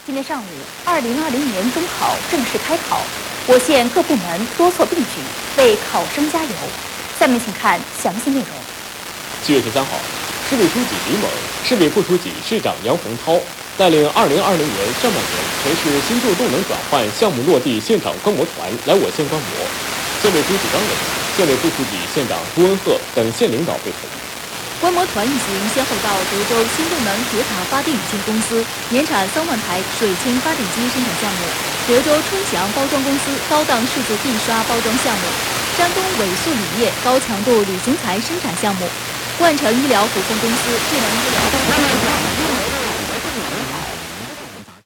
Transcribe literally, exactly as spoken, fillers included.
今天上午，二零二零年中考正式开考，我县各部门多措并举，为考生加油。下面请看详细内容。 七月十三号，市委书记李猛、市委副书记、市长杨洪涛带领二零二零年上半年全市新旧动能转换项目落地现场观摩团来我县观摩，县委书记张伟、县委副书记、县长朱文鹤等县领导会同。 观摩团一行先后到德州新动能铁塔发电有限公司年产三万台水氢发电机生产项目、德州春祥包装公司高档数字印刷包装项目、山东伟塑铝业高强度铝型材生产项目、万成医疗股份公司智能医疗。